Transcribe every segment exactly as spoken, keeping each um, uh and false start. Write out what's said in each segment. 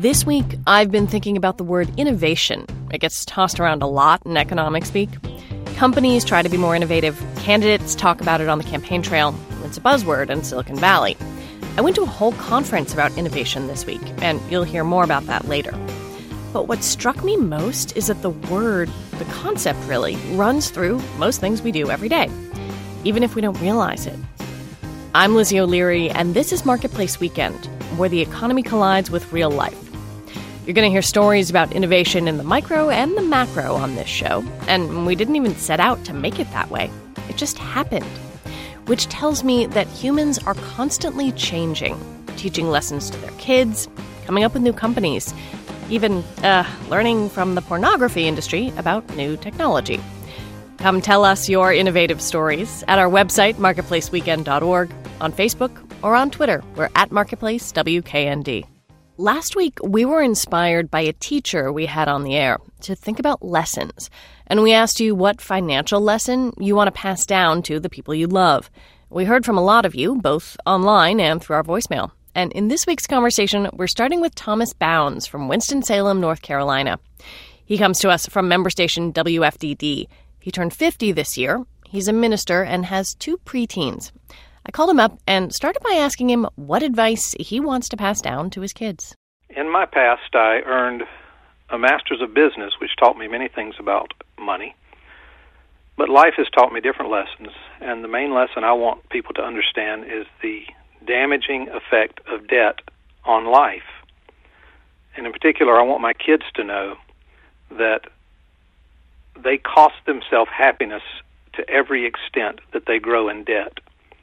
This week, I've been thinking about the word innovation. It gets tossed around a lot in economic speak. Companies try to be more innovative. Candidates talk about it on the campaign trail. It's a buzzword in Silicon Valley. I went to a whole conference about innovation this week, and you'll hear more about that later. But what struck me most is that the word, the concept really, runs through most things we do every day, even if we don't realize it. I'm Lizzie O'Leary, and this is Marketplace Weekend, where the economy collides with real life. You're going to hear stories about innovation in the micro and the macro on this show, and we didn't even set out to make it that way. It just happened, which tells me that humans are constantly changing, teaching lessons to their kids, coming up with new companies, even uh, learning from the pornography industry about new technology. Come tell us your innovative stories at our website, marketplace weekend dot org, on Facebook, or on Twitter. We're at Marketplace W K N D. Last week, we were inspired by a teacher we had on the air to think about lessons. And we asked you what financial lesson you want to pass down to the people you love. We heard from a lot of you, both online and through our voicemail. And in this week's conversation, we're starting with Thomas Bounds from Winston-Salem, North Carolina. He comes to us from member station W F D D. He turned fifty this year. He's a minister and has two preteens. I called him up and started by asking him what advice he wants to pass down to his kids. In my past, I earned a master's of business, which taught me many things about money. But life has taught me different lessons, and the main lesson I want people to understand is the damaging effect of debt on life. And in particular, I want my kids to know that they cost themselves happiness to every extent that they grow in debt.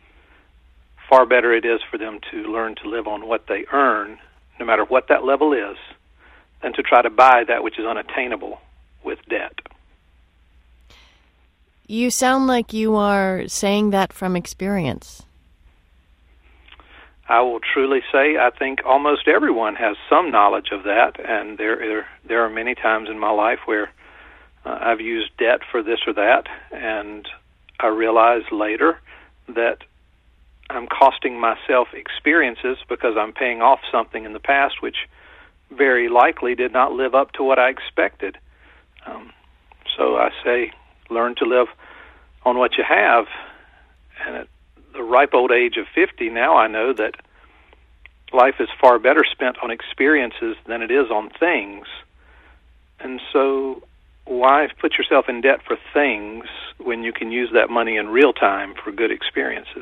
Far better it is for them to learn to live on what they earn, no matter what that level is, than to try to buy that which is unattainable with debt. You sound like you are saying that from experience. I will truly say I think almost everyone has some knowledge of that, and there there, there are many times in my life where uh, I've used debt for this or that, and I realize later that I'm costing myself experiences because I'm paying off something in the past which very likely did not live up to what I expected. Um, so I say, learn to live on what you have. And at the ripe old age of fifty, now I know that life is far better spent on experiences than it is on things. And so why put yourself in debt for things when you can use that money in real time for good experiences?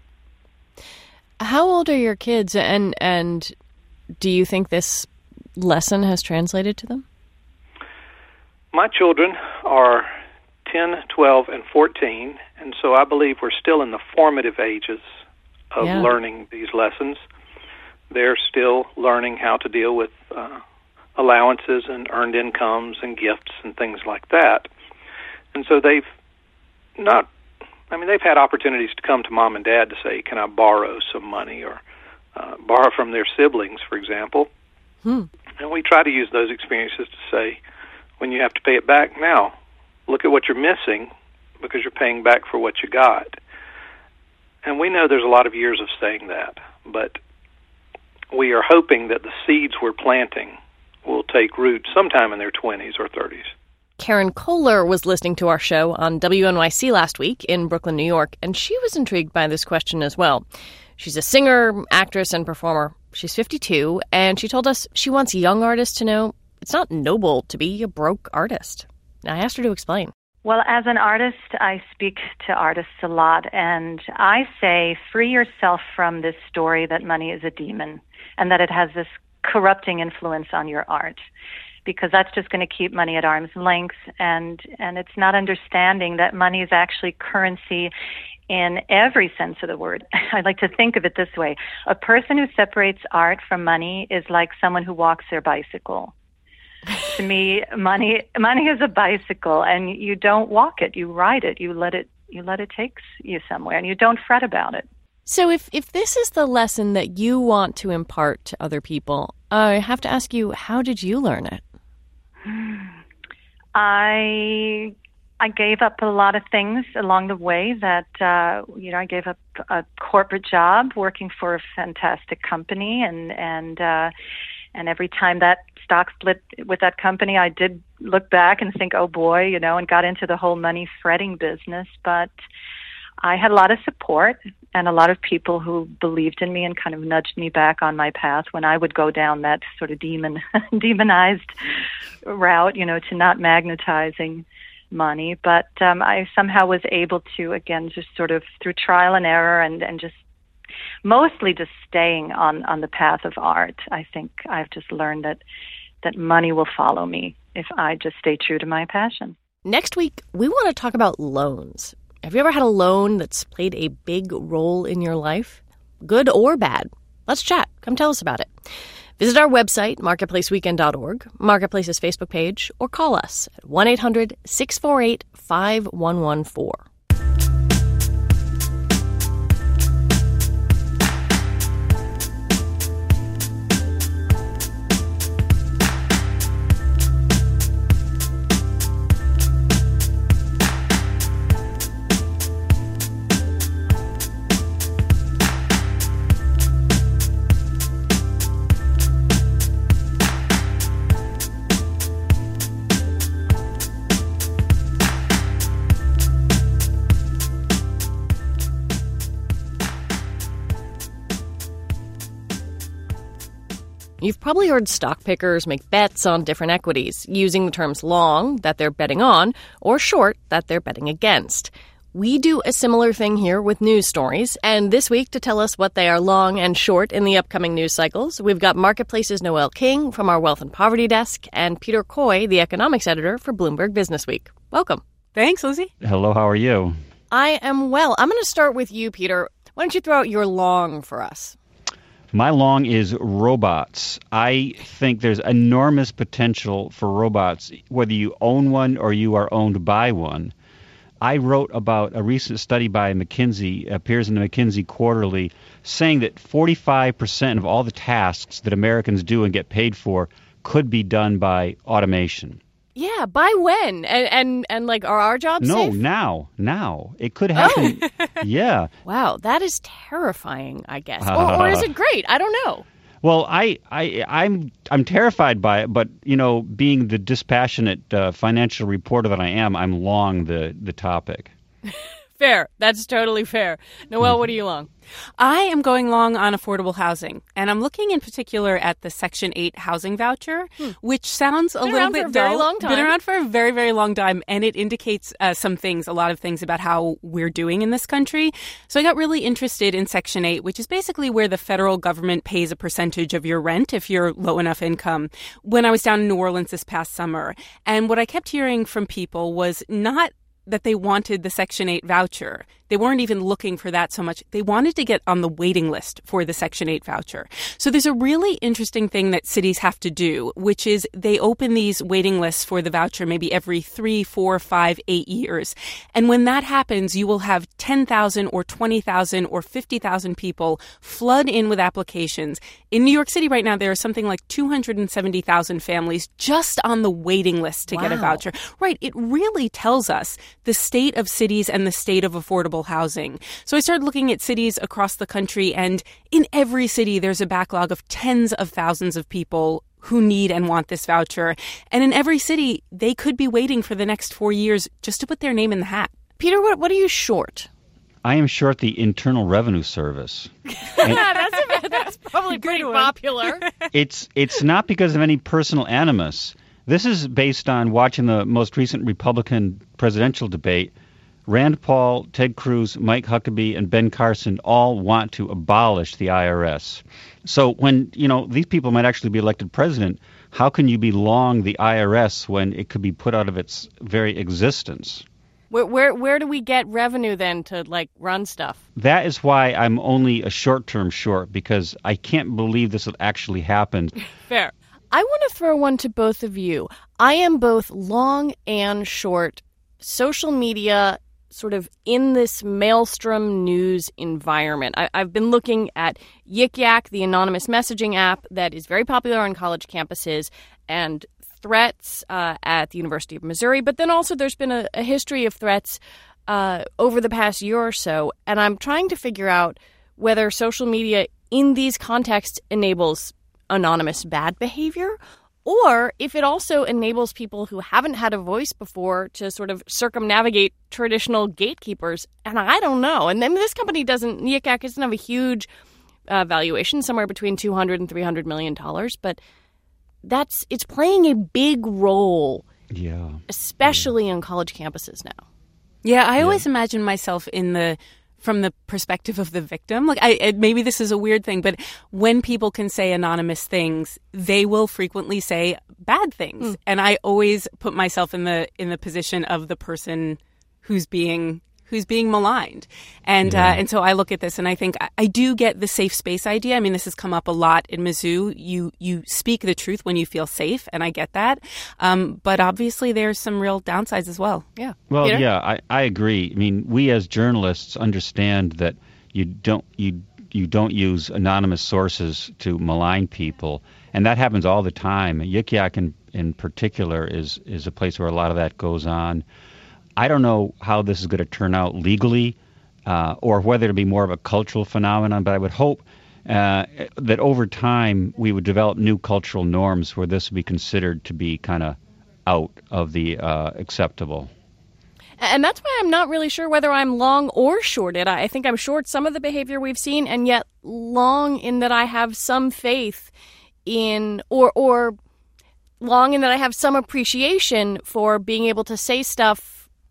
How old are your kids, and and do you think this lesson has translated to them? My children are ten, twelve, and fourteen, and so I believe we're still in the formative ages of yeah. learning these lessons. They're still learning how to deal with uh, allowances and earned incomes and gifts and things like that. And so they've not I mean, they've had opportunities to come to mom and dad to say, can I borrow some money, or uh, borrow from their siblings, for example. Hmm. And we try to use those experiences to say, when you have to pay it back, now, look at what you're missing because you're paying back for what you got. And we know there's a lot of years of saying that, but we are hoping that the seeds we're planting will take root sometime in their twenties or thirties. Karen Kohler was listening to our show on W N Y C last week in Brooklyn, New York, and she was intrigued by this question as well. She's a singer, actress, and performer. She's fifty-two, and she told us she wants young artists to know it's not noble to be a broke artist. I asked her to explain. Well, as an artist, I speak to artists a lot, and I say free yourself from this story that money is a demon and that it has this corrupting influence on your art, because that's just going to keep money at arm's length, and, and it's not understanding that money is actually currency in every sense of the word. I like to think of it this way. A person who separates art from money is like someone who walks their bicycle. To me, money money is a bicycle, and you don't walk it, you ride it, you let it you let it take you somewhere, and you don't fret about it. So if, if this is the lesson that you want to impart to other people, I have to ask you, how did you learn it? I I gave up a lot of things along the way. That uh, you know, I gave up a corporate job working for a fantastic company, and and uh, And every time that stock split with that company, I did look back and think, oh boy, you know, and got into the whole money fretting business. But I had a lot of support and a lot of people who believed in me and kind of nudged me back on my path when I would go down that sort of demon, demonized route, you know, to not magnetizing money. But um, I somehow was able to, again, just sort of through trial and error and, and just mostly just staying on, on the path of art. I think I've just learned that, that money will follow me if I just stay true to my passion. Next week, we want to talk about loans. Have you ever had a loan that's played a big role in your life? Good or bad? Let's chat. Come tell us about it. Visit our website, marketplace weekend dot org, Marketplace's Facebook page, or call us at one eight hundred six four eight five one one four. You've probably heard stock pickers make bets on different equities, using the terms long, that they're betting on, or short, that they're betting against. We do a similar thing here with news stories, and this week to tell us what they are long and short in the upcoming news cycles, we've got Marketplace's Noelle King from our Wealth and Poverty Desk, and Peter Coy, the economics editor for Bloomberg Businessweek. Welcome. Thanks, Lizzie. Hello, how are you? I am well. I'm going to start with you, Peter. Why don't you throw out your long for us? My long is robots. I think there's enormous potential for robots, whether you own one or you are owned by one. I wrote about a recent study by McKinsey, appears in the McKinsey Quarterly, saying that forty-five percent of all the tasks that Americans do and get paid for could be done by automation. Yeah, by when? And and, and like, are our jobs no, safe? No, now. Now. It could happen. Oh. Yeah. Wow, that is terrifying, I guess. Or, or is it great? I don't know. Well, I, I, I'm I'm terrified by it, but, you know, being the dispassionate uh, financial reporter that I am, I'm long the, the topic. Fair. That's totally fair. Noelle, what are you long? I am going long on affordable housing, and I'm looking in particular at the Section eight housing voucher, hmm. which sounds a Been little bit for a dull. Very long time. Been around for a very, very long time, and it indicates uh, some things, a lot of things about how we're doing in this country. So I got really interested in Section eight, which is basically where the federal government pays a percentage of your rent if you're low enough income, when I was down in New Orleans this past summer. And what I kept hearing from people was not that they wanted the Section eight voucher. They weren't even looking for that so much. They wanted to get on the waiting list for the Section eight voucher. So there's a really interesting thing that cities have to do, which is they open these waiting lists for the voucher maybe every three, four, five, eight years. And when that happens, you will have ten thousand or twenty thousand or fifty thousand people flood in with applications. In New York City right now, there are something like two hundred seventy thousand families just on the waiting list to wow. get a voucher. Right. It really tells us the state of cities and the state of affordable housing. So I started looking at cities across the country, and in every city, there's a backlog of tens of thousands of people who need and want this voucher. And in every city, they could be waiting for the next four years just to put their name in the hat. Peter, what, what are you short? I am short the Internal Revenue Service. that's, a, that's probably pretty popular. It's it's not because of any personal animus. This is based on watching the most recent Republican presidential debate. Rand Paul, Ted Cruz, Mike Huckabee, and Ben Carson all want to abolish the I R S. So when, you know, these people might actually be elected president, how can you be long the I R S when it could be put out of its very existence? Where where where do we get revenue then to, like, run stuff? That is why I'm only a short-term short, because I can't believe this will actually happen. Fair. I want to throw one to both of you. I am both long and short social media, sort of in this maelstrom news environment. I, I've been looking at Yik Yak, the anonymous messaging app that is very popular on college campuses, and Threads uh, at the University of Missouri. But then also there's been a, a history of threats uh, over the past year or so. And I'm trying to figure out whether social media in these contexts enables anonymous bad behavior, or if it also enables people who haven't had a voice before to sort of circumnavigate traditional gatekeepers. And I don't know. And then this company doesn't, Yik Yak doesn't have a huge uh, valuation, somewhere between two hundred and three hundred million dollars, but that's it's playing a big role, yeah, especially yeah. in college campuses now. Yeah, I yeah. always imagine myself in the from the perspective of the victim. Like, I, maybe this is a weird thing, but when people can say anonymous things, they will frequently say bad things, mm. and I always put myself in the in the position of the person who's being who's being maligned. And yeah. uh, and so I look at this and I think I, I do get the safe space idea. I mean, this has come up a lot in Mizzou. You you speak the truth when you feel safe, and I get that. Um, but obviously there's some real downsides as well. Yeah. Well, Peter? yeah, I, I agree. I mean, we as journalists understand that you don't you you don't use anonymous sources to malign people, and that happens all the time. Yik Yak in, in particular is is a place where a lot of that goes on. I don't know how this is going to turn out legally, uh, or whether it'll be more of a cultural phenomenon, but I would hope uh, that over time we would develop new cultural norms where this would be considered to be kind of out of the uh, acceptable. And that's why I'm not really sure whether I'm long or shorted. I think I'm short some of the behavior we've seen, and yet long in that I have some faith in, or or long in that I have some appreciation for being able to say stuff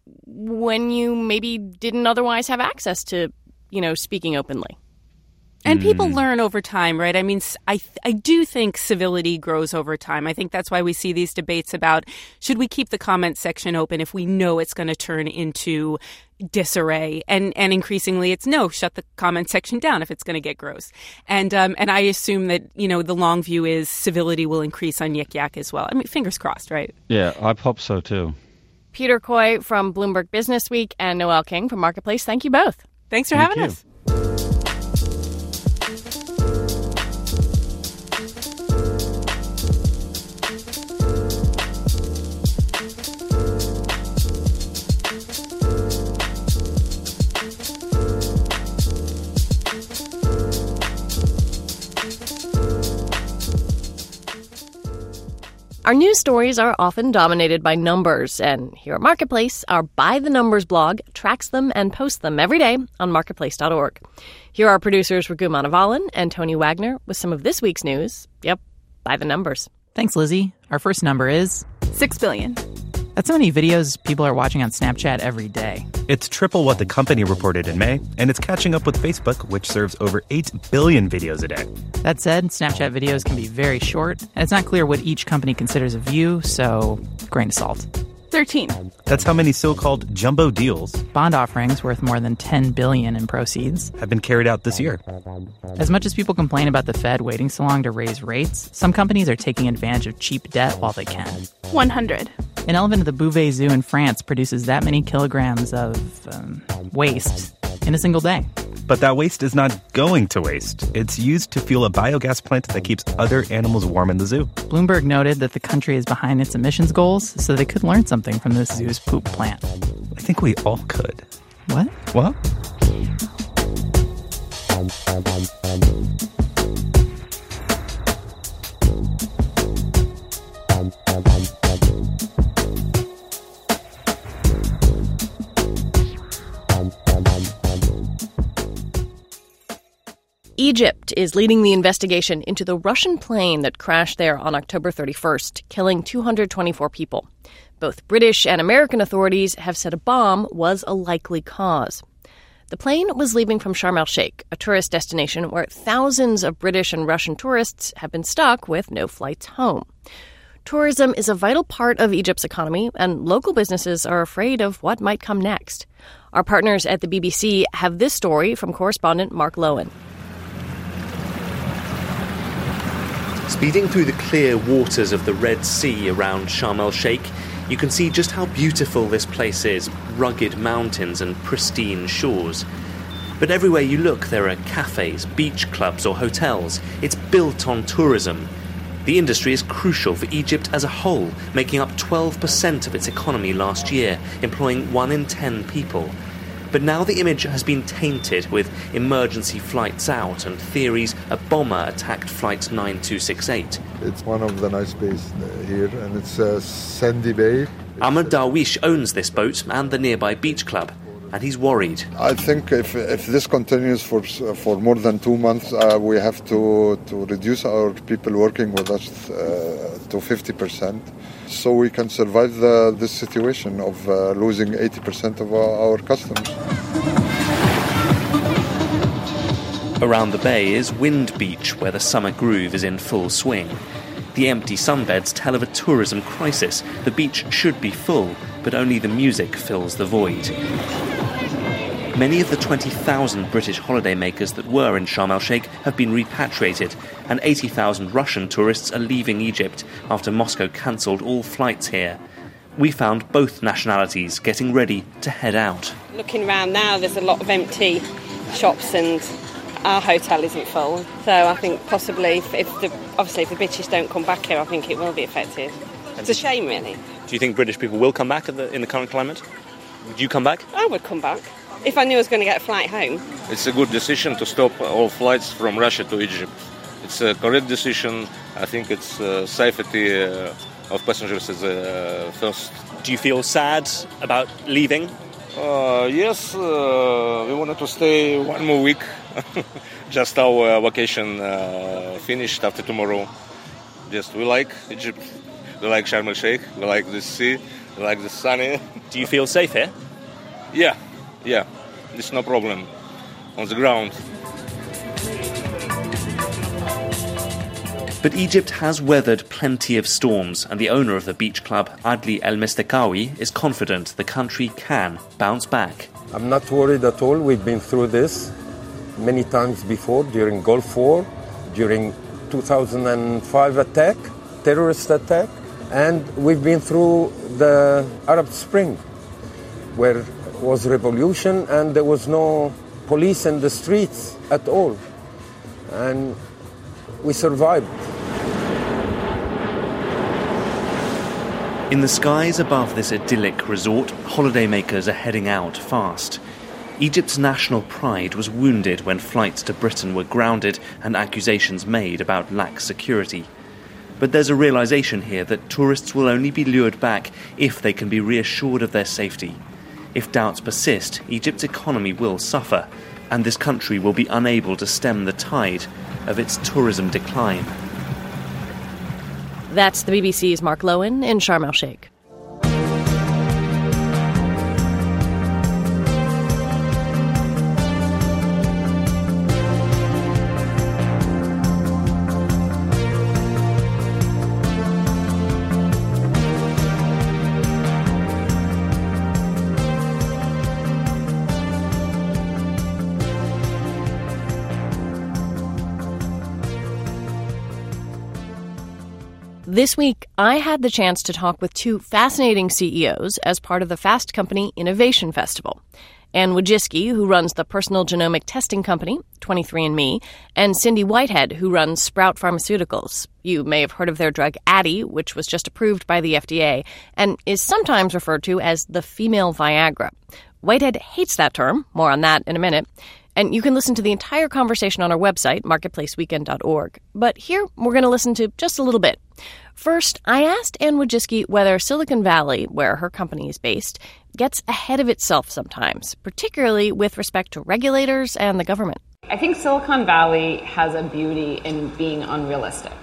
when you maybe didn't otherwise have access to, you know, speaking openly. And people learn over time, right? I mean, I I do think civility grows over time. I think that's why we see these debates about should we keep the comment section open if we know it's going to turn into disarray, and and increasingly it's no, shut the comment section down if it's going to get gross. And um and I assume that, you know, the long view is civility will increase on Yik Yak as well. I mean, fingers crossed, right? Yeah, I hope so too. Peter Coy from Bloomberg Business Week and Noelle King from Marketplace. Thank you both. Thanks for Thank having you. us. Our news stories are often dominated by numbers, and here at Marketplace, our By the Numbers blog tracks them and posts them every day on marketplace dot org. Here are producers Raghu Manavalan and Tony Wagner with some of this week's news. Yep, by the numbers. Thanks, Lizzie. Our first number is Six billion. That's how many videos people are watching on Snapchat every day. It's triple what the company reported in May, and it's catching up with Facebook, which serves over eight billion videos a day. That said, Snapchat videos can be very short, and it's not clear what each company considers a view, so grain of salt. thirteen. That's how many so-called jumbo deals, Bond offerings worth more than ten billion dollars in proceeds, have been carried out this year. As much as people complain about the Fed waiting so long to raise rates, some companies are taking advantage of cheap debt while they can. one hundred. An elephant at the Beauvais Zoo in France produces that many kilograms of um, waste in a single day. But that waste is not going to waste. It's used to fuel a biogas plant that keeps other animals warm in the zoo. Bloomberg noted that the country is behind its emissions goals, so they could learn something from this zoo's poop plant. I think we all could. What? What? Egypt is leading the investigation into the Russian plane that crashed there on October thirty-first, killing two hundred twenty-four people. Both British and American authorities have said a bomb was a likely cause. The plane was leaving from Sharm el-Sheikh, a tourist destination where thousands of British and Russian tourists have been stuck with no flights home. Tourism is a vital part of Egypt's economy, and local businesses are afraid of what might come next. Our partners at the B B C have this story from correspondent Mark Lowen. Speeding through the clear waters of the Red Sea around Sharm el-Sheikh, you can see just how beautiful this place is, rugged mountains and pristine shores. But everywhere you look, there are cafes, beach clubs or hotels. It's built on tourism. The industry is crucial for Egypt as a whole, making up twelve percent of its economy last year, employing one in ten people. But now the image has been tainted with emergency flights out and theories a bomber attacked Flight nine two six eight. It's one of the nice bays here, and it's uh, Sandy Bay. Ahmed Darwish owns this boat and the nearby beach club, and he's worried. I think if if this continues for for more than two months, uh, we have to, to reduce our people working with us uh, to fifty percent, so we can survive the, this situation of uh, losing eighty percent of our, our customers. Around the bay is Wind Beach, where the summer groove is in full swing. The empty sunbeds tell of a tourism crisis. The beach should be full, but only the music fills the void. Many of the twenty thousand British holidaymakers that were in Sharm el-Sheikh have been repatriated, and eighty thousand Russian tourists are leaving Egypt after Moscow cancelled all flights here. We found both nationalities getting ready to head out. Looking around now, there's a lot of empty shops and our hotel isn't full. So I think possibly, if, if the, obviously if the British don't come back here, I think it will be affected. It's a shame, really. Do you think British people will come back in the, in the current climate? Would you come back? I would come back. If I knew I was going to get a flight home. It's a good decision to stop all flights from Russia to Egypt. It's a correct decision. I think it's uh, safety uh, of passengers is uh, first. Do you feel sad about leaving? Uh, yes, uh, we wanted to stay one more week. Just our vacation uh, finished after tomorrow. Just we like Egypt. We like Sharm el-Sheikh. We like the sea. We like the sunny. Do you feel safe here? Yeah. Yeah, it's no problem on the ground. But Egypt has weathered plenty of storms, and the owner of the beach club, Adli El Mestakawi, is confident the country can bounce back. I'm not worried at all. We've been through this many times before, during Gulf War, during two thousand five attack, terrorist attack, and we've been through the Arab Spring, where was revolution and there was no police in the streets at all, and we survived. In the skies above this idyllic resort, holidaymakers are heading out fast. Egypt's national pride was wounded when flights to Britain were grounded and accusations made about lax security. But there's a realization here that tourists will only be lured back if they can be reassured of their safety. If doubts persist, Egypt's economy will suffer, and this country will be unable to stem the tide of its tourism decline. That's the B B C's Mark Lowen in Sharm el-Sheikh. This week, I had the chance to talk with two fascinating C E Os as part of the Fast Company Innovation Festival. Anne Wojcicki, who runs the personal genomic testing company, twenty-three and me, and Cindy Whitehead, who runs Sprout Pharmaceuticals. You may have heard of their drug Addyi, which was just approved by the F D A and is sometimes referred to as the female Viagra. Whitehead hates that term. More on that in a minute. And you can listen to the entire conversation on our website, marketplace weekend dot org. But here, we're going to listen to just a little bit. First, I asked Anne Wojcicki whether Silicon Valley, where her company is based, gets ahead of itself sometimes, particularly with respect to regulators and the government. I think Silicon Valley has a beauty in being unrealistic.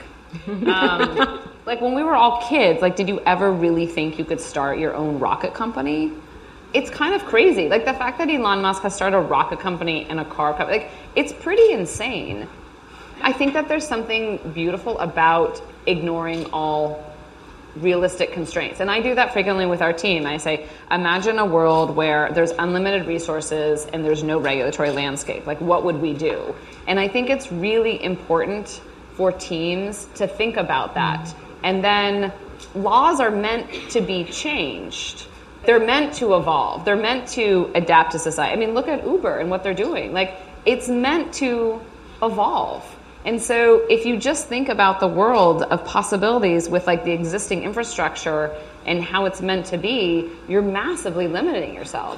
Um, like when we were all kids, like, did you ever really think you could start your own rocket company? It's kind of crazy. Like the fact that Elon Musk has started a rocket company and a car company, like it's pretty insane. I think that there's something beautiful about ignoring all realistic constraints. And I do that frequently with our team. I say, imagine a world where there's unlimited resources and there's no regulatory landscape. Like, what would we do? And I think it's really important for teams to think about that. And then laws are meant to be changed. They're meant to evolve. They're meant to adapt to society. I mean, look at Uber and what they're doing. Like, it's meant to evolve. And so if you just think about the world of possibilities with like the existing infrastructure and how it's meant to be, you're massively limiting yourself.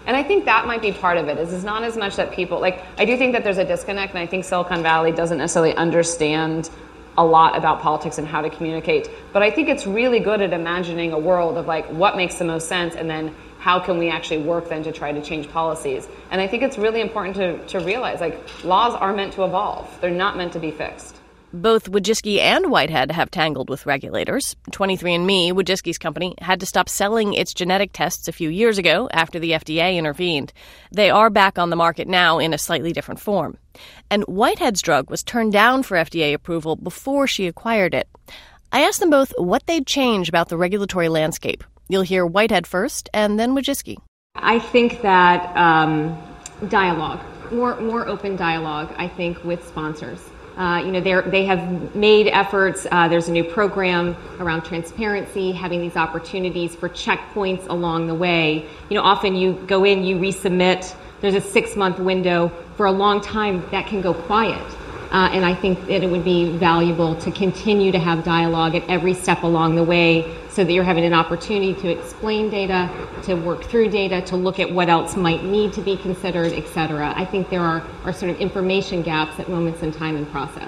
And I think that might be part of it, is it's not as much that people, like, I do think that there's a disconnect, and I think Silicon Valley doesn't necessarily understand a lot about politics and how to communicate. But I think it's really good at imagining a world of, like, what makes the most sense, and then how can we actually work then to try to change policies. And I think it's really important to, to realize, like, laws are meant to evolve. They're not meant to be fixed. Both Wojcicki and Whitehead have tangled with regulators. twenty-three and me, Wojcicki's company, had to stop selling its genetic tests a few years ago after the F D A intervened. They are back on the market now in a slightly different form. And Whitehead's drug was turned down for F D A approval before she acquired it. I asked them both what they'd change about the regulatory landscape. You'll hear Whitehead first, and then Wojcicki. I think that um, dialogue, more more open dialogue, I think, with sponsors. Uh, you know, they they have made efforts. Uh, there's a new program around transparency, having these opportunities for checkpoints along the way. You know, often you go in, you resubmit. There's a six-month window. For a long time, that can go quiet. Uh, and I think that it would be valuable to continue to have dialogue at every step along the way so that you're having an opportunity to explain data, to work through data, to look at what else might need to be considered, et cetera. I think there are, are sort of information gaps at moments in time and process.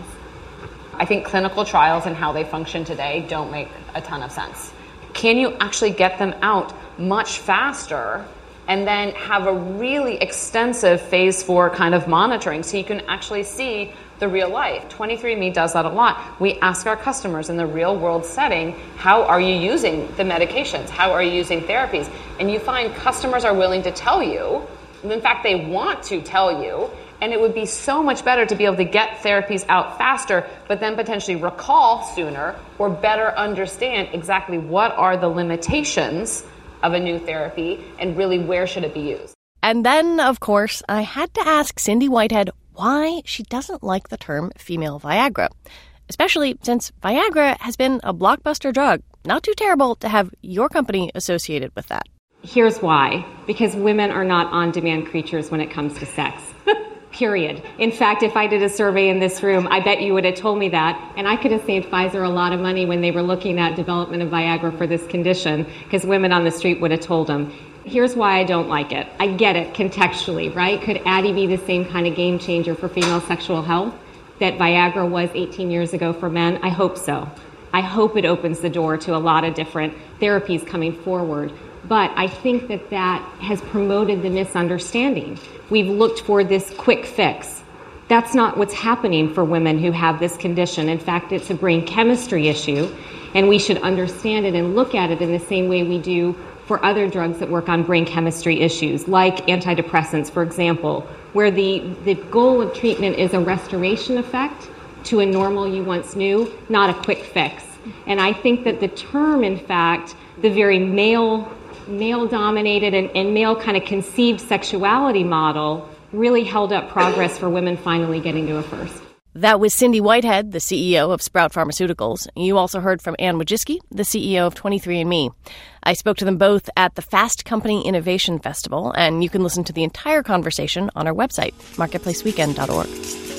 I think clinical trials and how they function today don't make a ton of sense. Can you actually get them out much faster and then have a really extensive phase four kind of monitoring so you can actually see the real life? twenty-three and me does that a lot. We ask our customers in the real world setting, how are you using the medications? How are you using therapies? And you find customers are willing to tell you. And in fact, they want to tell you. And it would be so much better to be able to get therapies out faster, but then potentially recall sooner or better understand exactly what are the limitations of a new therapy and really where should it be used. And then, of course, I had to ask Cindy Whitehead why she doesn't like the term female Viagra, especially since Viagra has been a blockbuster drug. Not too terrible to have your company associated with that. Here's why. Because women are not on-demand creatures when it comes to sex. Period. In fact, if I did a survey in this room, I bet you would have told me that. And I could have saved Pfizer a lot of money when they were looking at development of Viagra for this condition, because women on the street would have told them. Here's why I don't like it. I get it contextually, right? Could Addie be the same kind of game changer for female sexual health that Viagra was eighteen years ago for men? I hope so. I hope it opens the door to a lot of different therapies coming forward. But I think that that has promoted the misunderstanding. We've looked for this quick fix. That's not what's happening for women who have this condition. In fact, it's a brain chemistry issue, and we should understand it and look at it in the same way we do for other drugs that work on brain chemistry issues, like antidepressants, for example, where the, the goal of treatment is a restoration effect to a normal you once knew, not a quick fix. And I think that the term, in fact, the very male, male-dominated and, and male kind of conceived sexuality model really held up progress for women finally getting to a first. That was Cindy Whitehead, the C E O of Sprout Pharmaceuticals. You also heard from Anne Wojcicki, the C E O of twenty-three and me. I spoke to them both at the Fast Company Innovation Festival, and you can listen to the entire conversation on our website, marketplace weekend dot org.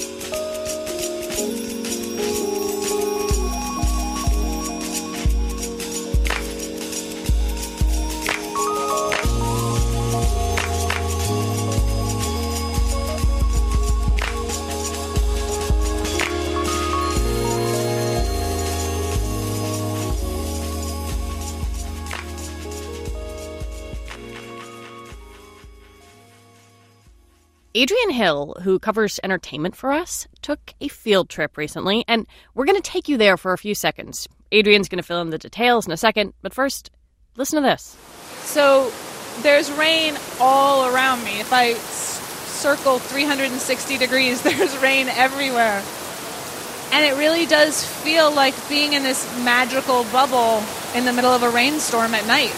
Adrienne Hill, who covers entertainment for us, took a field trip recently, and we're going to take you there for a few seconds. Adrienne's going to fill in the details in a second, but first, listen to this. So there's rain all around me. If I s- circle three hundred sixty degrees, there's rain everywhere. And it really does feel like being in this magical bubble in the middle of a rainstorm at night.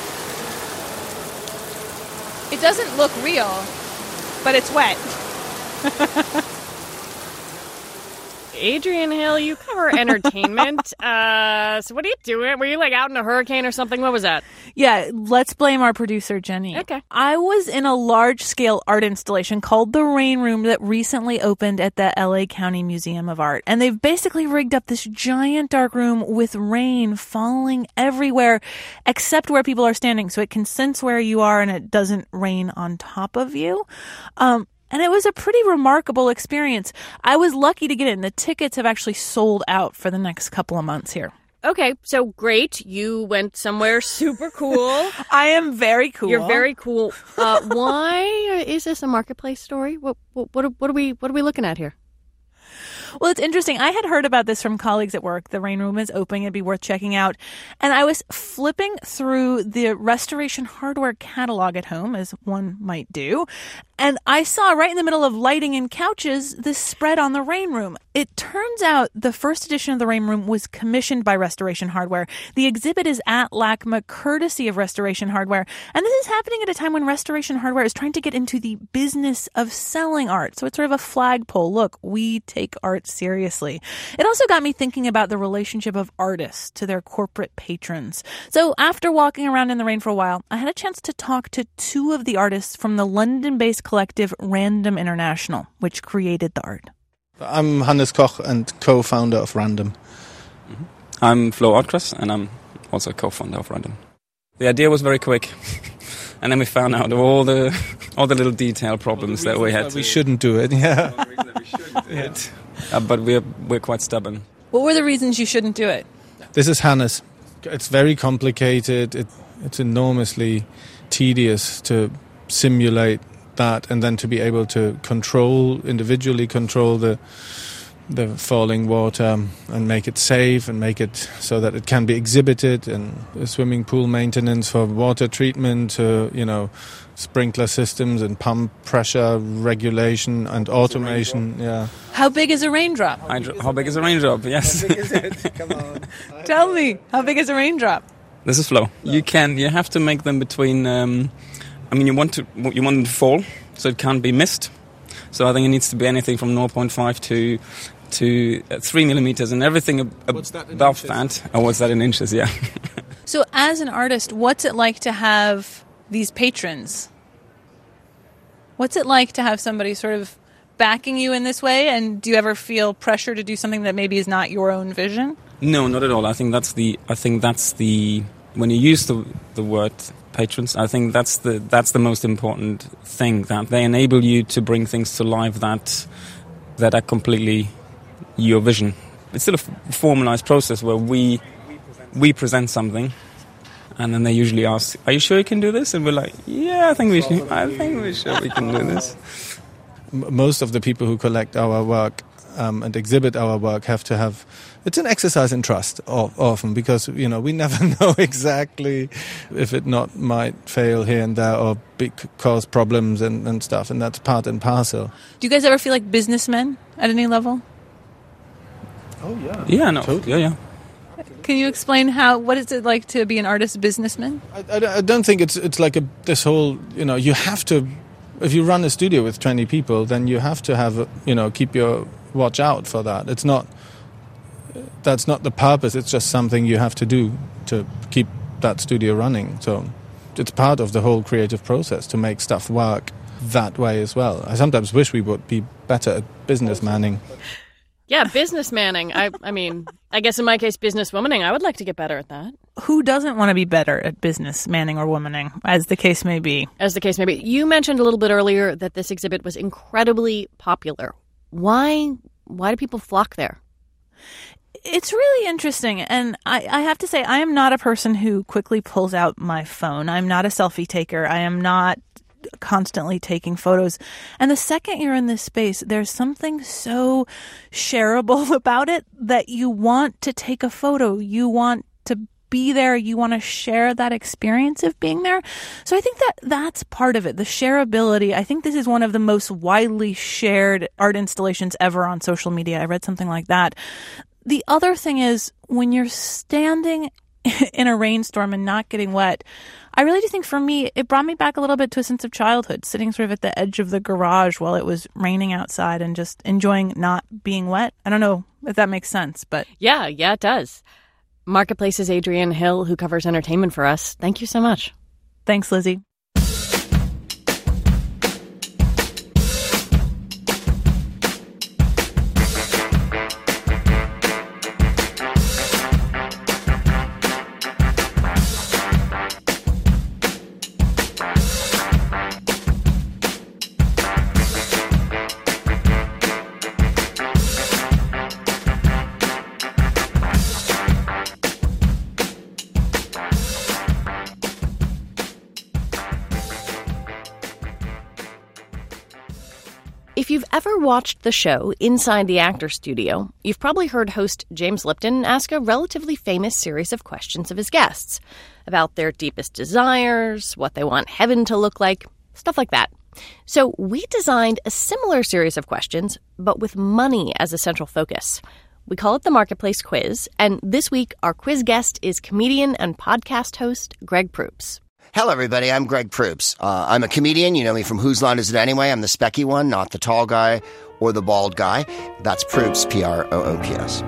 It doesn't look real, but it's wet. Adrienne Hill, you cover entertainment. uh, so what are you doing? Were you like out in a hurricane or something? What was that? Yeah, let's blame our producer, Jenny. Okay. I was in a large-scale art installation called The Rain Room that recently opened at the L A County Museum of Art. And they've basically rigged up this giant dark room with rain falling everywhere except where people are standing. So it can sense where you are and it doesn't rain on top of you. Um, And it was a pretty remarkable experience. I was lucky to get in. The tickets have actually sold out for the next couple of months here. Okay, so great. You went somewhere super cool. I am very cool. You're very cool. Uh, why is this a marketplace story? What, what, what, are, what are we what are we looking at here? Well, it's interesting. I had heard about this from colleagues at work. The Rain Room is open. It'd be worth checking out. And I was flipping through the Restoration Hardware catalog at home, as one might do. And I saw right in the middle of lighting and couches this spread on the Rain Room. It turns out the first edition of the Rain Room was commissioned by Restoration Hardware. The exhibit is at LACMA, courtesy of Restoration Hardware. And this is happening at a time when Restoration Hardware is trying to get into the business of selling art. So it's sort of a flagpole. Look, we take art seriously. It also got me thinking about the relationship of artists to their corporate patrons. So after walking around in the rain for a while, I had a chance to talk to two of the artists from the London-based collective Random International, which created the art. I'm Hannes Koch and co-founder of Random. Mm-hmm. I'm Flo Ottgren and I'm also co-founder of Random. The idea was very quick, and then we found out all the all the little detail problems that we had. To, we shouldn't do it, yeah. All the reasons that we shouldn't do it. Uh, but we're we're quite stubborn. What were the reasons you shouldn't do it? This is Hannes. It's very complicated. It, it's enormously tedious to simulate that and then to be able to control, individually control the the falling water and make it safe and make it so that it can be exhibited, and swimming pool maintenance for water treatment, to, you know, sprinkler systems and pump pressure regulation and automation. Yeah. How big is a raindrop? How big is a raindrop? Yes. How big is it? Come on. Tell me, how big is a raindrop? This is Flo. You can, you have to make them between. Um, I mean, you want to you want them to fall, so it can't be missed. So I think it needs to be anything from zero point five to to three millimeters, and everything ab- that above that. Oh, what's that in inches? Yeah. So, as an artist, what's it like to have these patrons? What's it like to have somebody sort of backing you in this way? And do you ever feel pressure to do something that maybe is not your own vision? No, not at all. I think that's the. I think that's the. When you use the the word patrons, I think that's the that's the most important thing, that they enable you to bring things to life that that are completely your vision. It's still a f- formalized process where we we present something, and then they usually ask, "Are you sure you can do this?" And we're like, "Yeah, I think we should. I think we sure we can do this." Most of the people who collect our work um, and exhibit our work have to have. It's an exercise in trust often, because, you know, we never know exactly if it not might fail here and there or be, cause problems and, and stuff, and that's part and parcel. Do you guys ever feel like businessmen at any level? Oh, yeah. Yeah, no. Totally. Yeah, yeah. Can you explain how, what is it like to be an artist businessman? I, I, I don't think it's it's like a, this whole, you know, you have to, if you run a studio with twenty people, then you have to have, you know, keep your watch out for that. It's not, that's not the purpose, it's just something you have to do to keep that studio running. So it's part of the whole creative process to make stuff work that way as well. I sometimes wish we would be better at business manning. Yeah, business manning. I, I mean, I guess in my case, business womaning. I would like to get better at that. Who doesn't want to be better at business manning or womaning, as the case may be? As the case may be. You mentioned a little bit earlier that this exhibit was incredibly popular. Why? Why do people flock there? It's really interesting, and I, I have to say, I am not a person who quickly pulls out my phone. I'm not a selfie taker. I am not constantly taking photos. And the second you're in this space, there's something so shareable about it that you want to take a photo. You want to be there. You want to share that experience of being there. So I think that that's part of it, the shareability. I think this is one of the most widely shared art installations ever on social media. I read something like that. The other thing is, when you're standing in a rainstorm and not getting wet, I really do think for me, it brought me back a little bit to a sense of childhood, sitting sort of at the edge of the garage while it was raining outside and just enjoying not being wet. I don't know if that makes sense. But yeah, yeah, it does. Marketplace's Adrienne Hill, who covers entertainment for us. Thank you so much. Thanks, Lizzie. If you've ever watched the show Inside the Actors Studio, you've probably heard host James Lipton ask a relatively famous series of questions of his guests about their deepest desires, what they want heaven to look like, stuff like that. So we designed a similar series of questions, but with money as a central focus. We call it the Marketplace Quiz, and this week our quiz guest is comedian and podcast host Greg Proops. Hello, everybody. I'm Greg Proops. Uh, I'm a comedian. You know me from Whose Line Is It Anyway? I'm the specky one, not the tall guy or the bald guy. That's Proops, P R O O P S.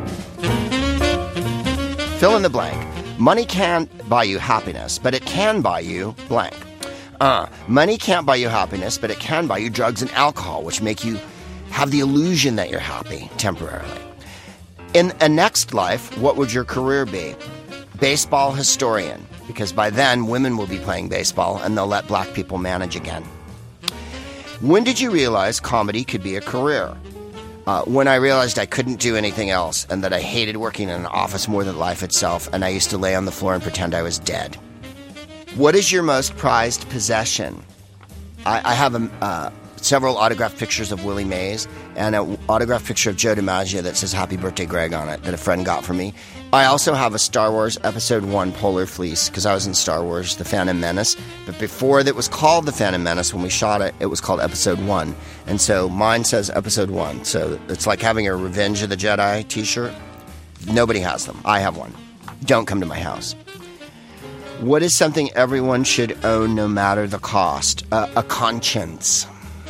Fill in the blank. Money can't buy you happiness, but it can buy you blank. Uh, money can't buy you happiness, but it can buy you drugs and alcohol, which make you have the illusion that you're happy temporarily. In a next life, what would your career be? Baseball historian, because by then women will be playing baseball and they'll let black people manage again. When did you realize comedy could be a career? Uh, when I realized I couldn't do anything else and that I hated working in an office more than life itself, and I used to lay on the floor and pretend I was dead. What is your most prized possession? I, I have a, uh, several autographed pictures of Willie Mays and an autographed picture of Joe DiMaggio that says Happy Birthday Greg on it that a friend got for me. I also have a Star Wars Episode one Polar Fleece because I was in Star Wars, The Phantom Menace. But before that was called The Phantom Menace, when we shot it, it was called Episode one. And so mine says Episode one. So it's like having a Revenge of the Jedi t-shirt. Nobody has them. I have one. Don't come to my house. What is something everyone should own no matter the cost? Uh, a conscience.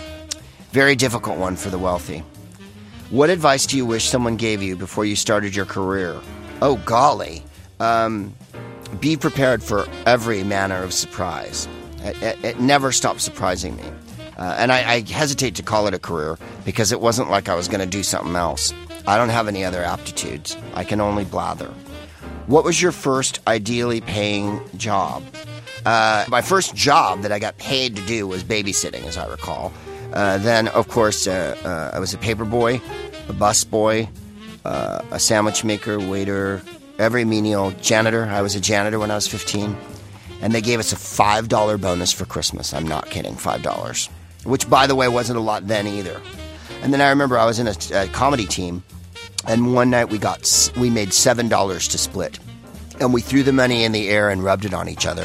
Very difficult one for the wealthy. What advice do you wish someone gave you before you started your career? Oh, golly. Um, be prepared for every manner of surprise. It, it, it never stops surprising me. Uh, and I, I hesitate to call it a career because it wasn't like I was going to do something else. I don't have any other aptitudes. I can only blather. What was your first ideally paying job? Uh, my first job that I got paid to do was babysitting, as I recall. Uh, then, of course, uh, uh, I was a paper boy, a bus boy, uh, a sandwich maker, waiter, every menial, janitor. I was a janitor when I was fifteen. And they gave us a five dollar bonus for Christmas. I'm not kidding, five dollars. Which, by the way, wasn't a lot then either. And then I remember I was in a, a comedy team, and one night we got we made seven dollars to split. And we threw the money in the air and rubbed it on each other.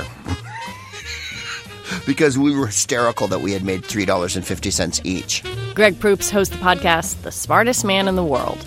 Because we were hysterical that we had made three dollars and fifty cents each. Greg Proops hosts the podcast, The Smartest Man in the World.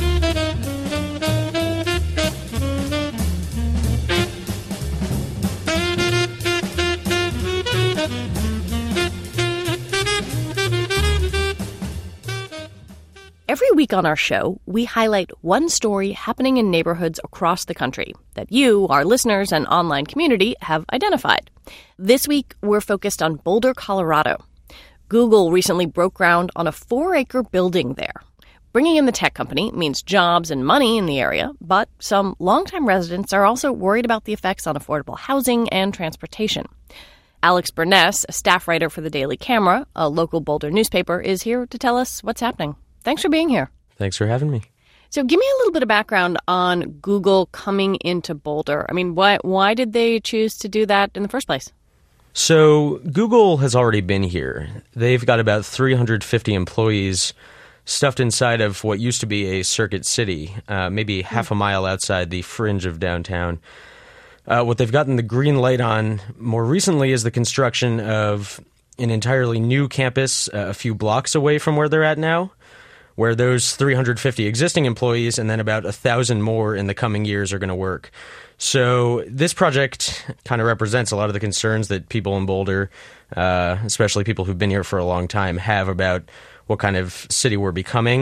Every week on our show, we highlight one story happening in neighborhoods across the country that you, our listeners, and online community have identified. This week, we're focused on Boulder, Colorado. Google recently broke ground on a four-acre building there. Bringing in the tech company means jobs and money in the area, but some longtime residents are also worried about the effects on affordable housing and transportation. Alex Burness, a staff writer for the Daily Camera, a local Boulder newspaper, is here to tell us what's happening. Thanks for being here. Thanks for having me. So give me a little bit of background on Google coming into Boulder. I mean, why why did they choose to do that in the first place? So Google has already been here. They've got about three hundred fifty employees stuffed inside of what used to be a circuit city, uh, maybe half a mile outside the fringe of downtown. Uh, what they've gotten the green light on more recently is the construction of an entirely new campus uh, a few blocks away from where they're at now, where those three hundred fifty existing employees and then about one thousand more in the coming years are going to work. So this project kind of represents a lot of the concerns that people in Boulder, uh, especially people who've been here for a long time, have about what kind of city we're becoming.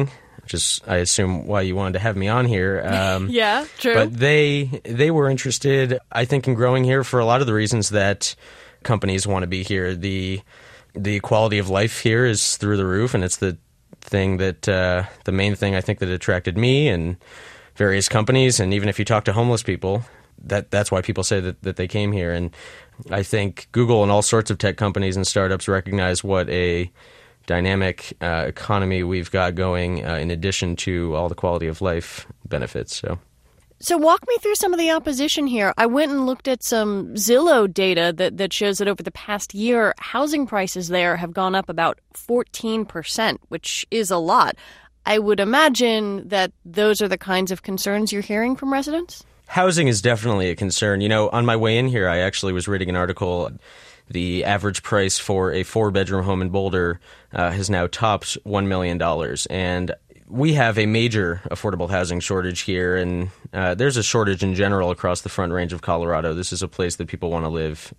which is, I assume, why you wanted to have me on here. Um, yeah, true. But they they were interested, I think, in growing here for a lot of the reasons that companies want to be here. The the quality of life here is through the roof, and it's the thing that uh, the main thing I think that attracted me and various companies. And even if you talk to homeless people, that that's why people say that, that they came here. And I think Google and all sorts of tech companies and startups recognize what a dynamic uh, economy we've got going, uh, in addition to all the quality of life benefits. So, so walk me through some of the opposition here. I went and looked at some Zillow data that, that shows that over the past year, housing prices there have gone up about fourteen percent, which is a lot. I would imagine that those are the kinds of concerns you're hearing from residents? Housing is definitely a concern. You know, on my way in here, I actually was reading an article. The average price for a four-bedroom home in Boulder uh, has now topped one million dollars. And we have a major affordable housing shortage here, and uh, there's a shortage in general across the Front Range of Colorado. This is a place that people want to live.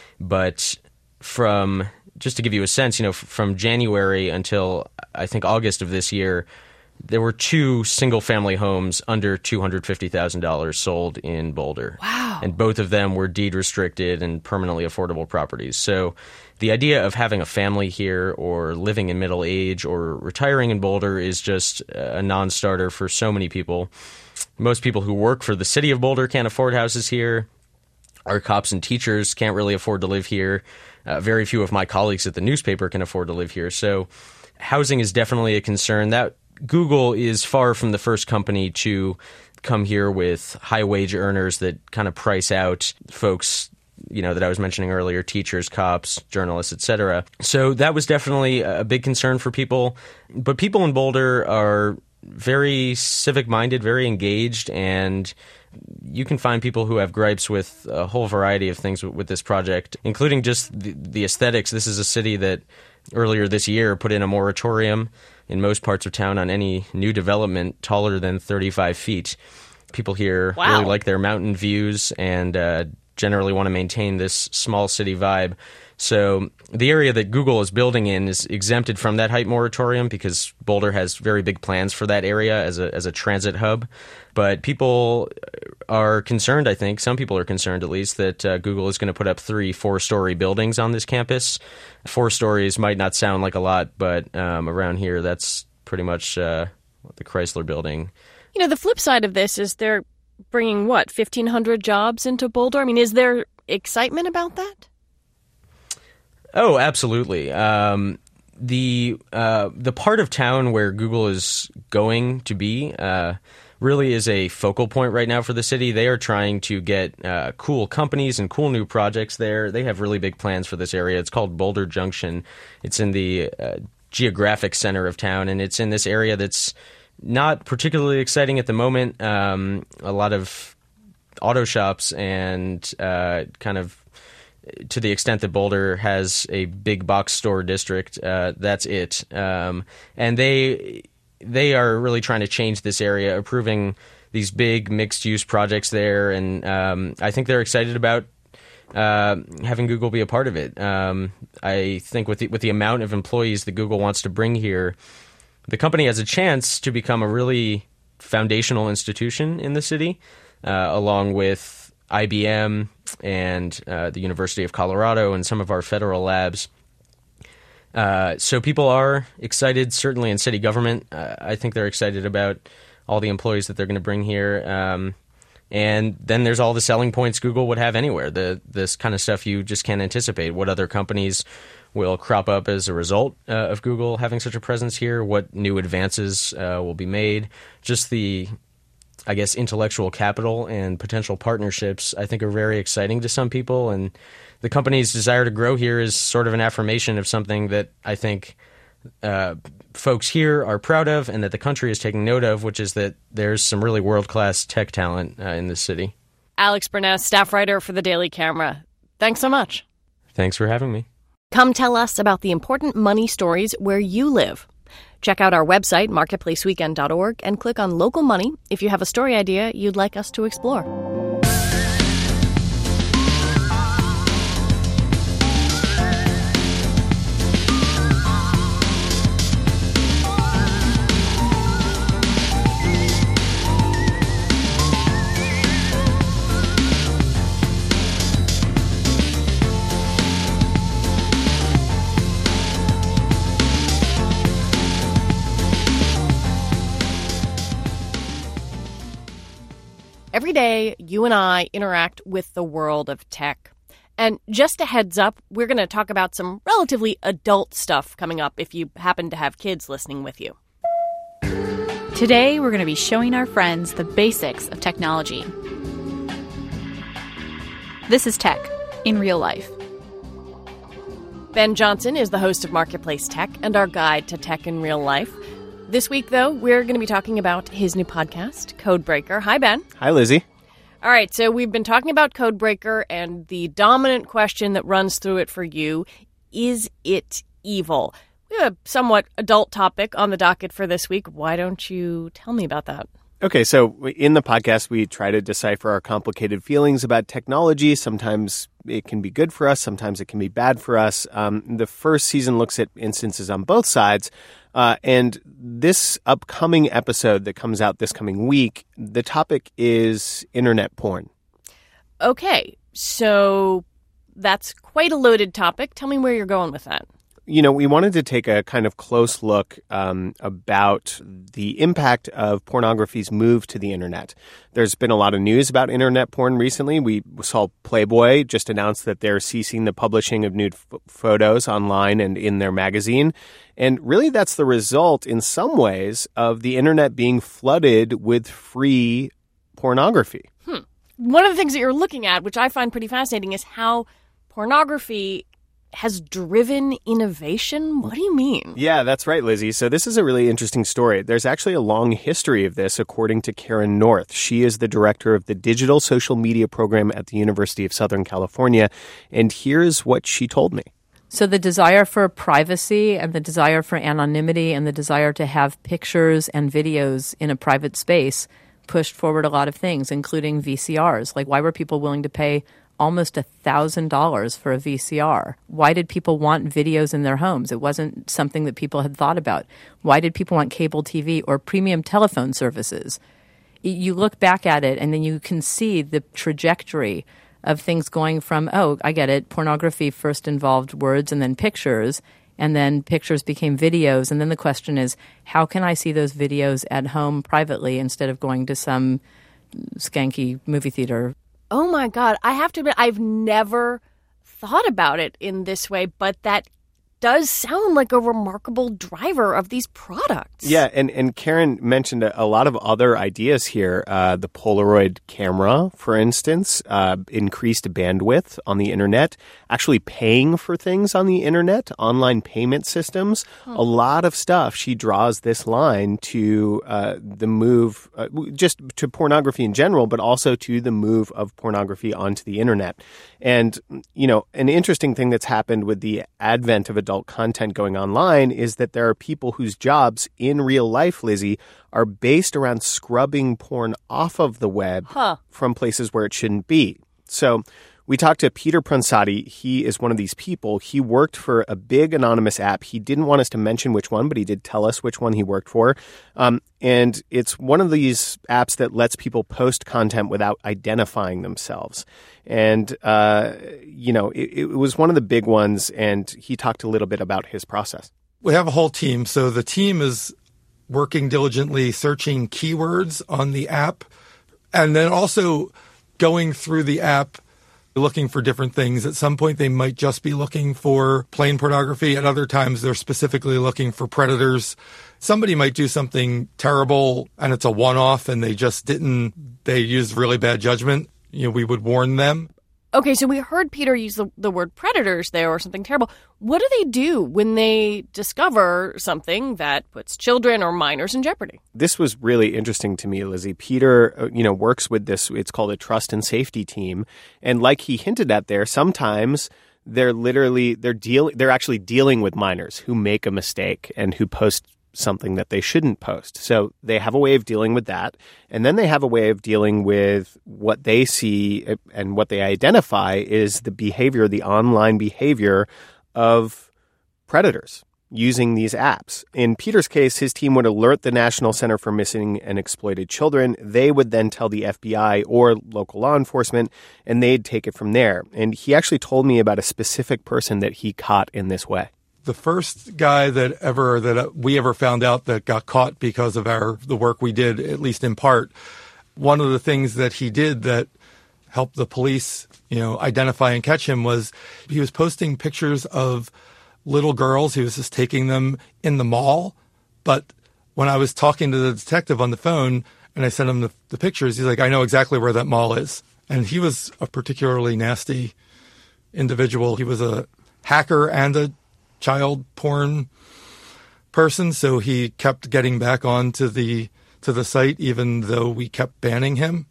But from, just to give you a sense, you know, from January until I think August of this year, there were two single-family homes under two hundred fifty thousand dollars sold in Boulder. Wow. And both of them were deed-restricted and permanently affordable properties. So the idea of having a family here or living in middle age or retiring in Boulder is just a non-starter for so many people. Most people who work for the city of Boulder can't afford houses here. Our cops and teachers can't really afford to live here. Uh, very few of my colleagues at the newspaper can afford to live here. So housing is definitely a concern. That Google is far from the first company to come here with high wage earners that kind of price out folks, you know, that I was mentioning earlier, teachers, cops, journalists, et cetera. So that was definitely a big concern for people. But people in Boulder are very civic-minded, very engaged, and you can find people who have gripes with a whole variety of things with, with this project, including just the, the aesthetics. This is a city that earlier this year put in a moratorium in most parts of town on any new development taller than thirty-five feet. People here wow. really like their mountain views and uh, generally want to maintain this small city vibe. So the area that Google is building in is exempted from that height moratorium because Boulder has very big plans for that area as a as a transit hub. But people are concerned, I think, some people are concerned at least, that uh, Google is going to put up three four-story buildings on this campus. Four stories might not sound like a lot, but um, around here that's pretty much uh, the Chrysler building. You know, the flip side of this is they're bringing, what, fifteen hundred jobs into Boulder? I mean, is there excitement about that? Oh, absolutely. Um, the uh, the part of town where Google is going to be uh, really is a focal point right now for the city. They are trying to get uh, cool companies and cool new projects there. They have really big plans for this area. It's called Boulder Junction. It's in the uh, geographic center of town, and it's in this area that's not particularly exciting at the moment. Um, a lot of auto shops and uh, kind of, to the extent that Boulder has a big box store district, uh, that's it. Um, and they they are really trying to change this area, approving these big mixed-use projects there. And um, I think they're excited about uh, having Google be a part of it. Um, I think with the, with the amount of employees that Google wants to bring here, the company has a chance to become a really foundational institution in the city, uh, along with I B M and uh, the University of Colorado and some of our federal labs. Uh, so people are excited, certainly in city government. Uh, I think they're excited about all the employees that they're going to bring here. Um, and then there's all the selling points Google would have anywhere, the this kind of stuff you just can't anticipate. What other companies will crop up as a result uh, of Google having such a presence here? What new advances uh, will be made? Just the, I guess, intellectual capital and potential partnerships, I think, are very exciting to some people. And the company's desire to grow here is sort of an affirmation of something that I think uh, folks here are proud of and that the country is taking note of, which is that there's some really world-class tech talent uh, in this city. Alex Burness, staff writer for the Daily Camera. Thanks so much. Thanks for having me. Come tell us about the important money stories where you live. Check out our website, marketplace weekend dot org, and click on Local Money if you have a story idea you'd like us to explore. Every day, you and I interact with the world of tech. And just a heads up, we're going to talk about some relatively adult stuff coming up if you happen to have kids listening with you. Today, we're going to be showing our friends the basics of technology. This is Tech in Real Life. Ben Johnson is the host of Marketplace Tech and our guide to tech in real life. This week, though, we're going to be talking about his new podcast, Codebreaker. Hi, Ben. Hi, Lizzie. All right, so we've been talking about Codebreaker, and the dominant question that runs through it for you, is it evil? We have a somewhat adult topic on the docket for this week. Why don't you tell me about that? Okay, so in the podcast, we try to decipher our complicated feelings about technology. Sometimes it can be good for us. Sometimes it can be bad for us. Um, the first season looks at instances on both sides. Uh, and this upcoming episode that comes out this coming week, the topic is internet porn. Okay, so that's quite a loaded topic. Tell me where you're going with that. You know, we wanted to take a kind of close look um, about the impact of pornography's move to the internet. There's been a lot of news about internet porn recently. We saw Playboy just announce that they're ceasing the publishing of nude f- photos online and in their magazine. And really, that's the result, in some ways, of the internet being flooded with free pornography. Hmm. One of the things that you're looking at, which I find pretty fascinating, is how pornography has driven innovation? What do you mean? Yeah, that's right, Lizzie. So this is a really interesting story. There's actually a long history of this, according to Karen North. She is the director of the Digital Social Media Program at the University of Southern California. And here's what she told me. So the desire for privacy and the desire for anonymity and the desire to have pictures and videos in a private space pushed forward a lot of things, including V C Rs. Like, why were people willing to pay almost one thousand dollars for a V C R? Why did people want videos in their homes? It wasn't something that people had thought about. Why did people want cable T V or premium telephone services? You look back at it and then you can see the trajectory of things going from, oh, I get it, pornography first involved words and then pictures, and then pictures became videos. And then the question is, how can I see those videos at home privately instead of going to some skanky movie theater? Oh, my God. I have to admit, I've never thought about it in this way, but that does sound like a remarkable driver of these products. Yeah, and, and Karen mentioned a, a lot of other ideas here. Uh, the Polaroid camera, for instance, uh, increased bandwidth on the internet, actually paying for things on the internet, online payment systems, hmm. a lot of stuff. She draws this line to uh, the move, uh, just to pornography in general, but also to the move of pornography onto the internet. And, you know, an interesting thing that's happened with the advent of adult content going online is that there are people whose jobs in real life, Lizzie, are based around scrubbing porn off of the web huh. from places where it shouldn't be. So we talked to Peter Pronsati. He is one of these people. He worked for a big anonymous app. He didn't want us to mention which one, but he did tell us which one he worked for. Um, and it's one of these apps that lets people post content without identifying themselves. And, uh, you know, it, it was one of the big ones, and he talked a little bit about his process. We have a whole team. So the team is working diligently, searching keywords on the app, and then also going through the app, looking for different things. At some point, they might just be looking for plain pornography. At other times, they're specifically looking for predators. Somebody might do something terrible, and it's a one-off, and they just didn't, they used really bad judgment. You know, we would warn them. Okay, so we heard Peter use the, the word predators there, or something terrible. What do they do when they discover something that puts children or minors in jeopardy? This was really interesting to me, Lizzie. Peter, you know, works with this, it's called a trust and safety team. And like he hinted at there, sometimes they're literally, they're deal, they're actually dealing with minors who make a mistake and who post something that they shouldn't post. So they have a way of dealing with that. And then they have a way of dealing with what they see and what they identify is the behavior, the online behavior of predators using these apps. In Peter's case, his team would alert the National Center for Missing and Exploited Children. They would then tell the F B I or local law enforcement, and they'd take it from there. And he actually told me about a specific person that he caught in this way. The first guy that ever that we ever found out that got caught because of our the work we did, at least in part, one of the things that he did that helped the police, you know, identify and catch him was he was posting pictures of little girls. He was just taking them in the mall. But when I was talking to the detective on the phone and I sent him the, the pictures, he's like, I know exactly where that mall is. And he was a particularly nasty individual. He was a hacker and a child porn person, so he kept getting back onto the to the site even though we kept banning him.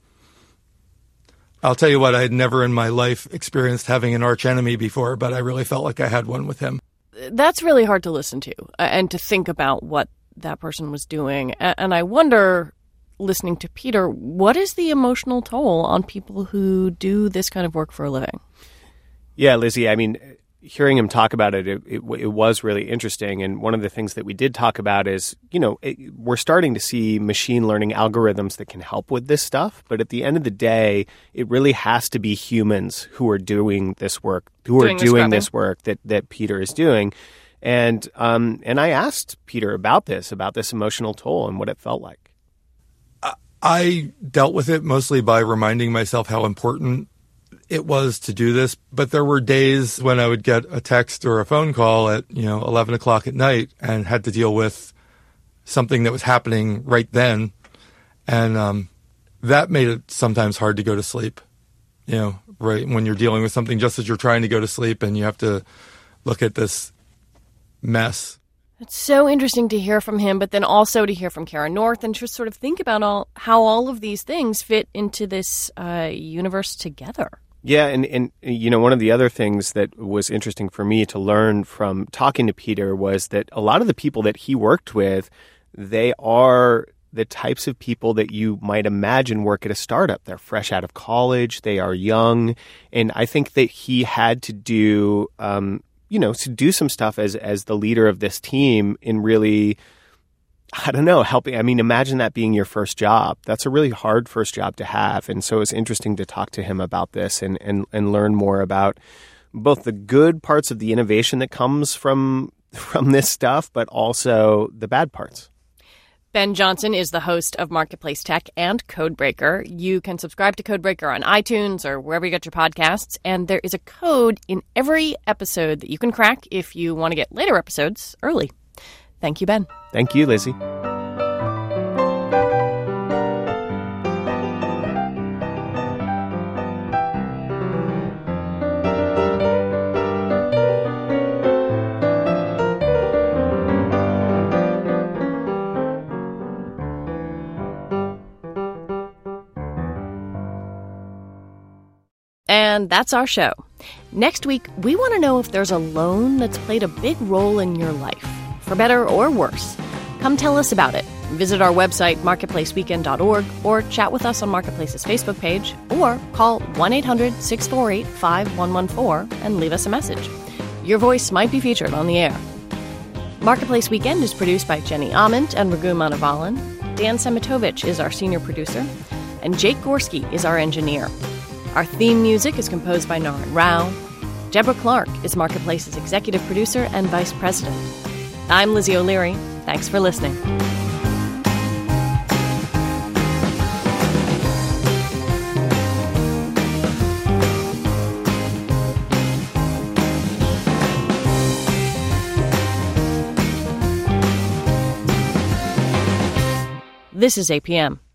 I'll tell you what, I had never in my life experienced having an arch enemy before, but I really felt like I had one with him. That's really hard to listen to and to think about what that person was doing. And I wonder, listening to Peter, what is the emotional toll on people who do this kind of work for a living? Yeah, Lizzie, I mean, hearing him talk about it, it, it, it was really interesting. And one of the things that we did talk about is, you know, it, we're starting to see machine learning algorithms that can help with this stuff. But at the end of the day, it really has to be humans who are doing this work, who doing are doing this this work that, that Peter is doing. And um, and I asked Peter about this, about this emotional toll and what it felt like. I dealt with it mostly by reminding myself how important it was to do this. But there were days when I would get a text or a phone call at, you know, eleven o'clock at night and had to deal with something that was happening right then. And um, that made it sometimes hard to go to sleep, you know, right when you're dealing with something just as you're trying to go to sleep and you have to look at this mess. It's so interesting to hear from him, but then also to hear from Kara North and to sort of think about all how all of these things fit into this uh, universe together. Yeah, and, and you know, one of the other things that was interesting for me to learn from talking to Peter was that a lot of the people that he worked with, they are the types of people that you might imagine work at a startup. They're fresh out of college, they are young, and I think that he had to do um, you know, to do some stuff as as the leader of this team in really, I don't know, helping. I mean, imagine that being your first job. That's a really hard first job to have. And so it's interesting to talk to him about this and, and, and learn more about both the good parts of the innovation that comes from from this stuff, but also the bad parts. Ben Johnson is the host of Marketplace Tech and Codebreaker. You can subscribe to Codebreaker on iTunes or wherever you get your podcasts, and there is a code in every episode that you can crack if you want to get later episodes early. Thank you, Ben. Thank you, Lizzie. And that's our show. Next week, we want to know if there's a loan that's played a big role in your life, for better or worse. Come tell us about it. Visit our website, marketplace weekend dot org, or chat with us on Marketplace's Facebook page, or call one eight hundred six four eight five one one four and leave us a message. Your voice might be featured on the air. Marketplace Weekend is produced by Jenny Ament and Raghu Manavalan. Dan Semitovich is our senior producer, and Jake Gorski is our engineer. Our theme music is composed by Naren Rao. Deborah Clark is Marketplace's executive producer and vice president. I'm Lizzie O'Leary. Thanks for listening. This is A P M.